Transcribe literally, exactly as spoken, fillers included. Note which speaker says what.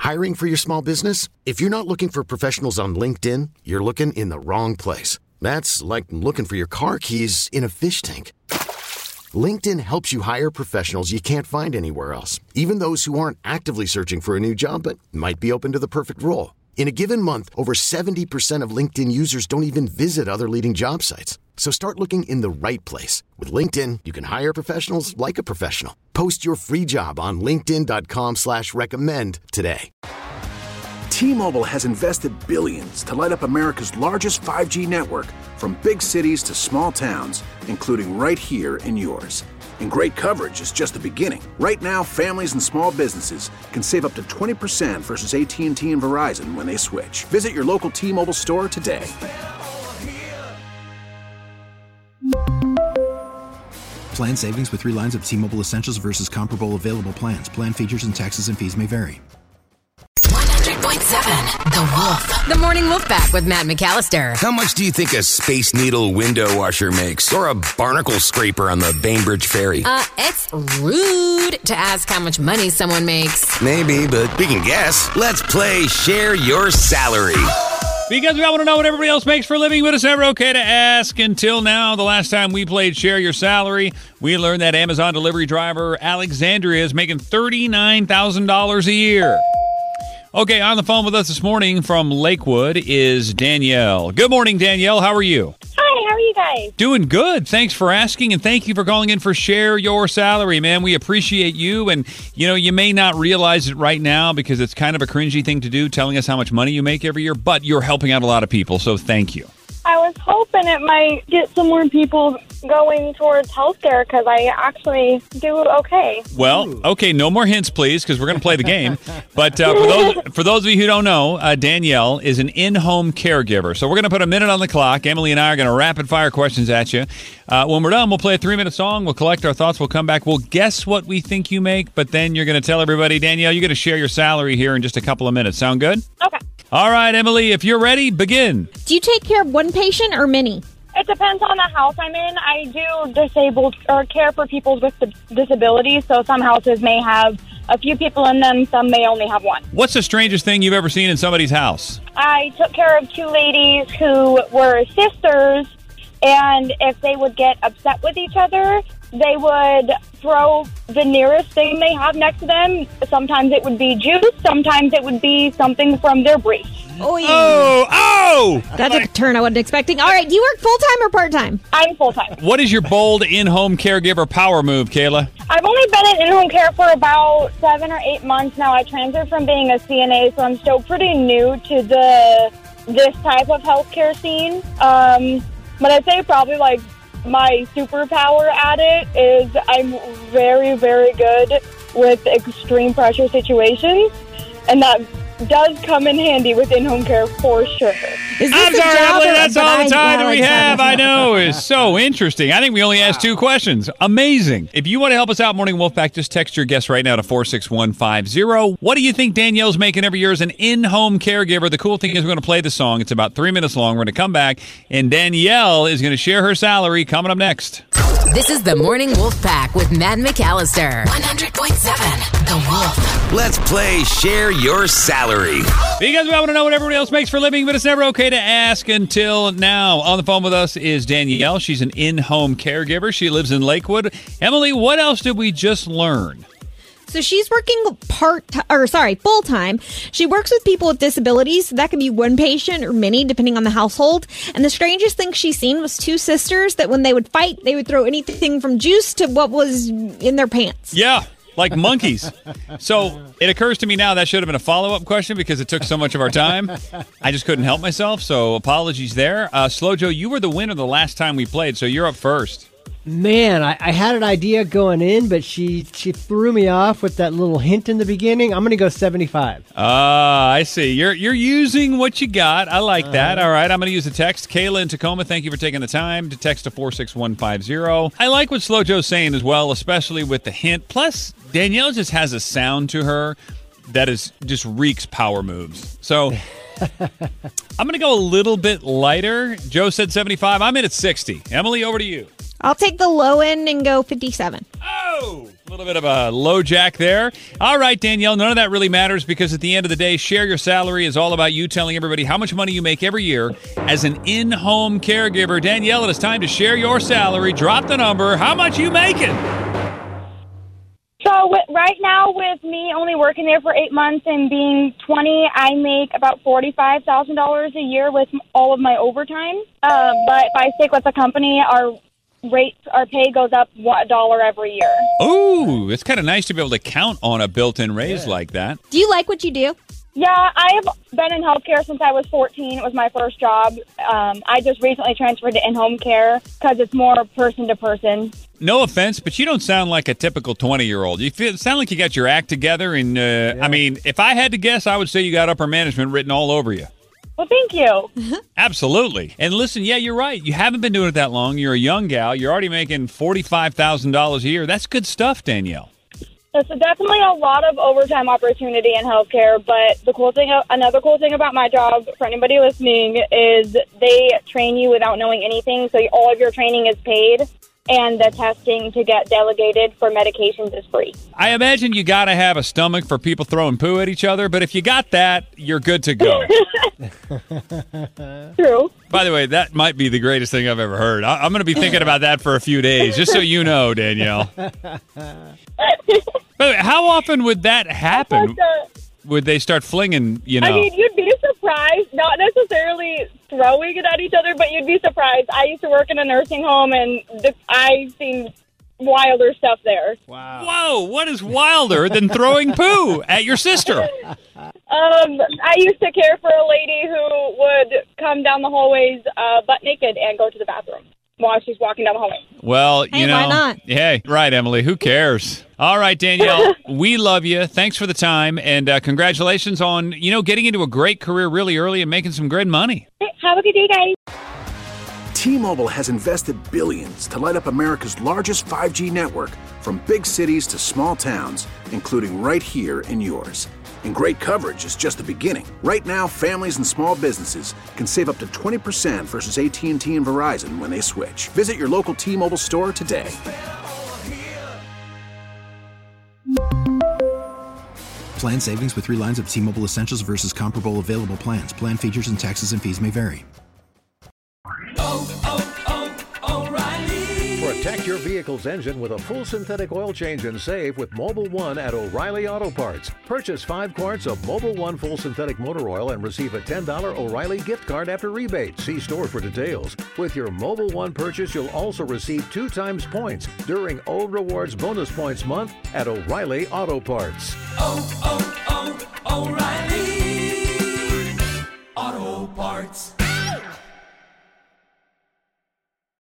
Speaker 1: Hiring for your small business? If you're not looking for professionals on LinkedIn, you're looking in the wrong place. That's like looking for your car keys in a fish tank. LinkedIn helps you hire professionals you can't find anywhere else, even those who aren't actively searching for a new job but might be open to the perfect role. In a given month, over seventy percent of LinkedIn users don't even visit other leading job sites. So start looking in the right place. With LinkedIn, you can hire professionals like a professional. Post your free job on linkedin dot com slash recommend today.
Speaker 2: T-Mobile has invested billions to light up America's largest five G network, from big cities to small towns, including right here in yours. And great coverage is just the beginning. Right now, families and small businesses can save up to twenty percent versus A T and T and Verizon when they switch. Visit your local T-Mobile store today.
Speaker 3: Plan savings with three lines of T-Mobile Essentials versus comparable available plans. Plan features and taxes and fees may vary.
Speaker 4: one hundred point seven The Wolf. The Morning Wolf Pack with Matt McAllister.
Speaker 5: How much do you think a Space Needle window washer makes? Or a barnacle scraper on the Bainbridge Ferry?
Speaker 4: Uh, it's rude to ask how much money someone makes.
Speaker 5: Maybe, but we can guess. Let's play Share Your Salary.
Speaker 6: Because we all want to know what everybody else makes for a living, but it's never okay to ask. Until now, the last time we played Share Your Salary, we learned that Amazon delivery driver Alexandria is making thirty-nine thousand dollars a year. Okay, on the phone with us this morning from Lakewood is Danielle. Good morning, Danielle. How are you?
Speaker 7: Hi, how are you guys?
Speaker 6: Doing good. Thanks for asking, and thank you for calling in for Share Your Salary, man. We appreciate you, and, you know, you may not realize it right now because it's kind of a cringy thing to do, telling us how much money you make every year, but you're helping out a lot of people, so thank you.
Speaker 7: I was hoping it might get some more people going towards healthcare because I actually do okay.
Speaker 6: Well, okay, no more hints, please, because we're going to play the game. But uh, for those for those of you who don't know, uh, Danielle is an in-home caregiver. So we're going to put a minute on the clock. Emily and I are going to rapid-fire questions at you. Uh, when we're done, we'll play a three-minute song. We'll collect our thoughts. We'll come back. We'll guess what we think you make, but then you're going to tell everybody, Danielle, you're going to share your salary here in just a couple of minutes. Sound good?
Speaker 7: Okay.
Speaker 6: All right, Emily, if you're ready, begin.
Speaker 8: Do you take care of one patient or many?
Speaker 7: It depends on the house I'm in. I do disabled or care for people with disabilities, so some houses may have a few people in them, some may only have one.
Speaker 6: What's the strangest thing you've ever seen in somebody's house?
Speaker 7: I took care of two ladies who were sisters, and if they would get upset with each other, they would throw the nearest thing they have next to them. Sometimes it would be juice. Sometimes it would be something from their brief.
Speaker 8: Oh,
Speaker 6: oh, oh!
Speaker 8: That's a turn I wasn't expecting. All right, do you work full-time or part-time?
Speaker 7: I'm full-time.
Speaker 6: What is your bold in-home caregiver power move, Kayla?
Speaker 7: I've only been in in-home care for about seven or eight months now. I transferred from being a C N A, so I'm still pretty new to the this type of healthcare scene. Um, but I'd say probably like my superpower at it is I'm very, very good with extreme pressure situations, and that does come in handy with in-home care for sure.
Speaker 8: Is this
Speaker 6: I'm
Speaker 8: a
Speaker 6: sorry,
Speaker 8: job
Speaker 6: Emily,
Speaker 8: or-
Speaker 6: that's
Speaker 8: but
Speaker 6: all the
Speaker 8: I-
Speaker 6: time that we
Speaker 8: Alex,
Speaker 6: have.
Speaker 8: I
Speaker 6: I know. It's so interesting. I think we only asked two questions. Amazing. If you want to help us out, Morning Wolfpack, just text your guess right now to four six one five zero. What do you think Danielle's making every year as an in-home caregiver? The cool thing is we're going to play the song. It's about three minutes long. We're going to come back, and Danielle is going to share her salary coming up next.
Speaker 4: This is the Morning Wolf Pack with Matt McAllister. one hundred point seven The Wolf.
Speaker 5: Let's play Share Your Salary.
Speaker 6: Because we want to know what everybody else makes for a living, but it's never okay to ask until now. On the phone with us is Danielle. She's an in-home caregiver. She lives in Lakewood. Emily, what else did we just learn?
Speaker 8: So she's working part, or sorry, full time. She works with people with disabilities. So that could be one patient or many, depending on the household. And the strangest thing she's seen was two sisters that when they would fight, they would throw anything from juice to what was in their pants.
Speaker 6: Yeah, like monkeys. So it occurs to me now that should have been a follow-up question because it took so much of our time. I just couldn't help myself, so apologies there. Uh, Slow Joe, you were the winner the last time we played, so you're up first.
Speaker 9: Man, I, I had an idea going in, but she she threw me off with that little hint in the beginning. I'm going to go seventy-five.
Speaker 6: Ah, uh, I see. You're you're using what you got. I like uh, that. All right, I'm going to use a text. Kayla in Tacoma, thank you for taking the time to text to four six one five zero. I like what Slow Joe's saying as well, especially with the hint. Plus, Danielle just has a sound to her that is just reeks power moves. So I'm going to go a little bit lighter. Joe said seventy-five. I'm in at sixty. Emily, over to you.
Speaker 8: I'll take the low end and go fifty-seven.
Speaker 6: Oh, A little bit of a low jack there. All right, Danielle, none of that really matters because at the end of the day, Share Your Salary is all about you telling everybody how much money you make every year as an in-home caregiver. Danielle, it is time to share your salary. Drop the number. How much you making?
Speaker 7: So w- right now, with me only working there for eight months and being twenty, I make about forty-five thousand dollars a year with all of my overtime. Um, but if I stick with the company, our rates, our pay goes up a dollar every year.
Speaker 6: Ooh, it's kind of nice to be able to count on a built-in raise yeah. like that.
Speaker 8: Do you like what you do?
Speaker 7: Yeah, I have been in healthcare since I was fourteen. It was my first job. Um, I just recently transferred to in-home care because it's more person-to-person.
Speaker 6: No offense, but you don't sound like a typical twenty-year-old. You feel, sound like you got your act together. And uh, yeah. I mean, if I had to guess, I would say you got upper management written all over you.
Speaker 7: Well, thank you.
Speaker 6: Absolutely. And listen, yeah, you're right. You haven't been doing it that long. You're a young gal. You're already making forty-five thousand dollars a year. That's good stuff, Danielle.
Speaker 7: There's definitely a lot of overtime opportunity in healthcare, but the cool thing, another cool thing about my job, for anybody listening, is they train you without knowing anything, so all of your training is paid, and the testing to get delegated for medications is free.
Speaker 6: I imagine you got to have a stomach for people throwing poo at each other, but if you got that, you're good to go.
Speaker 7: True.
Speaker 6: By the way, that might be the greatest thing I've ever heard. I- I'm going to be thinking about that for a few days, just so you know, Danielle. By the way, how often would that happen? Would they start flinging, you know?
Speaker 7: I mean, you'd be surprised, not necessarily throwing it at each other, but you'd be surprised. I used to work in a nursing home, and the, I've seen wilder stuff there.
Speaker 6: Wow. Whoa, what is wilder than throwing poo at your sister?
Speaker 7: Um, I used to care for a lady who would come down the hallways uh, butt naked and go to the bathroom while she's walking down the hallway.
Speaker 6: Well, you
Speaker 8: hey,
Speaker 6: know.
Speaker 8: Why not?
Speaker 6: Hey, right, Emily. Who cares? All right, Danielle, we love you. Thanks for the time, and uh, congratulations on, you know, getting into a great career really early and making some great money.
Speaker 7: Have a good day, guys.
Speaker 2: T-Mobile has invested billions to light up America's largest five G network, from big cities to small towns, including right here in yours. And great coverage is just the beginning. Right now, families and small businesses can save up to twenty percent versus A T and T and Verizon when they switch. Visit your local T-Mobile store today.
Speaker 3: Plan savings with three lines of T-Mobile Essentials versus comparable available plans. Plan features and taxes and fees may vary.
Speaker 10: Oh, oh, oh, O'Reilly. Protect your vehicle's engine with a full synthetic oil change and save with Mobil one at O'Reilly Auto Parts. Purchase five quarts of Mobil one full synthetic motor oil and receive a ten dollars O'Reilly gift card after rebate. See store for details. With your Mobil one purchase, you'll also receive two times points during O Rewards Bonus Points Month at O'Reilly Auto Parts. Oh, oh, oh, O'Reilly Auto Parts.